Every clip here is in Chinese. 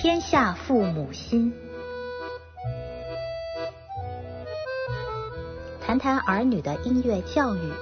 天下父母心，谈谈儿女的音乐教育。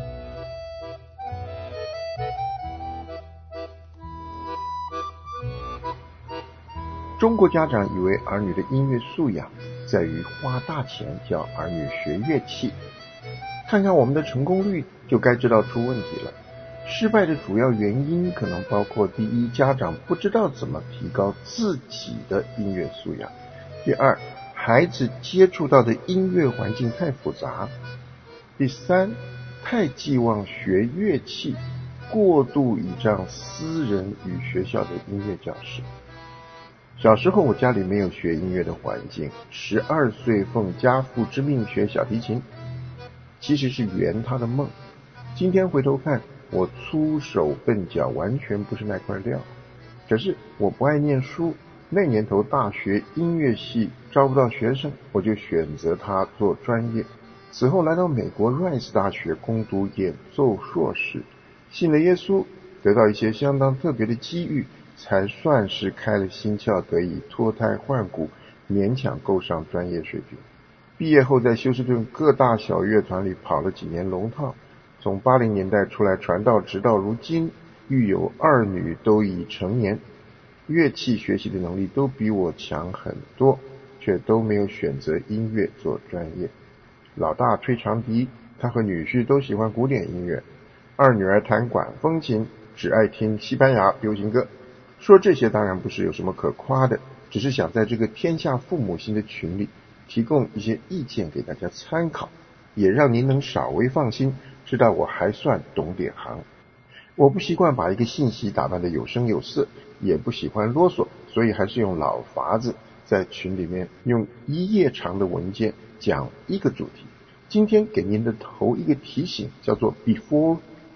中国家长以为儿女的音乐素养在于花大钱教儿女学乐器，看看我们的成功率就该知道出问题了。失败的主要原因可能包括：第一，家长不知道怎么提高自己的音乐素养；第二，孩子接触到的音乐环境太复杂；第三，太寄望学乐器，过度倚仗私人与学校的音乐教室。小时候我家里没有学音乐的环境，12岁奉家父之命学小提琴，其实是圆他的梦。今天回头看，我粗手笨脚，完全不是那块料。可是我不爱念书，那年头大学音乐系招不到学生，我就选择它做专业。此后来到美国 Rice 大学攻读演奏硕士，信了耶稣，得到一些相当特别的机遇，才算是开了心窍，得以脱胎换骨，勉强够上专业水平。毕业后在休斯顿各大小乐团里跑了几年龙套，从80年代出来传道，直到如今育有2女，都已成年，乐器学习的能力都比我强很多，却都没有选择音乐做专业。老大吹长笛，他和女婿都喜欢古典音乐；2女儿弹管风琴，只爱听西班牙流行歌。说这些当然不是有什么可夸的，只是想在这个天下父母心的群里提供一些意见给大家参考，也让您能稍微放心，知道我还算懂点行。我不习惯把一个信息打扮得有声有色，也不喜欢啰嗦，所以还是用老法子，在群里面用1页长的文件讲一个主题。今天给您的头一个提醒叫做 Before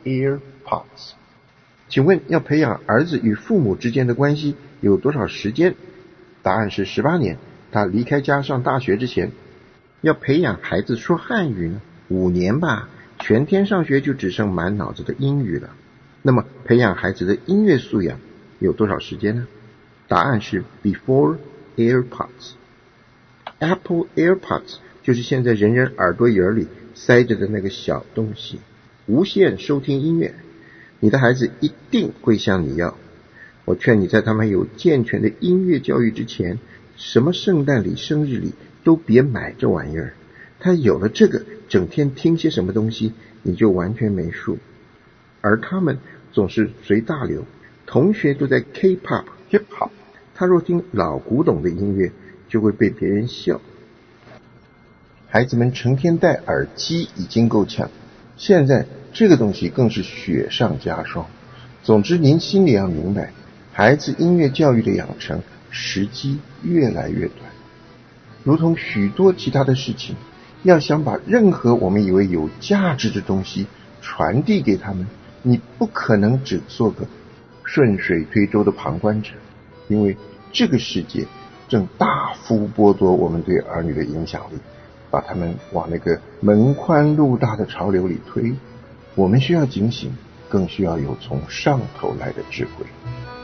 AirPods。请问要培养儿子与父母之间的关系有多少时间？答案是18年。他离开家上大学之前。要培养孩子说汉语呢？5年吧，全天上学就只剩满脑子的英语了。那么培养孩子的音乐素养有多少时间呢？答案是 Before AirPods。Apple AirPods 就是现在人人耳朵眼里塞着的那个小东西，无线收听音乐。你的孩子一定会向你要。我劝你在他们有健全的音乐教育之前，什么圣诞礼、生日礼都别买这玩意儿。他有了这个，整天听些什么东西，你就完全没数。而他们总是随大流，同学都在 K-pop、Hip-hop， 他若听老古董的音乐，就会被别人笑。孩子们成天戴耳机已经够呛，现在这个东西更是雪上加霜。总之您心里要明白，孩子音乐教育的养成时机越来越短。如同许多其他的事情，要想把任何我们以为有价值的东西传递给他们，你不可能只做个顺水推舟的旁观者，因为这个世界正大幅剥夺我们对儿女的影响力，把他们往那个门宽路大的潮流里推。我们需要警醒，更需要有从上头来的智慧。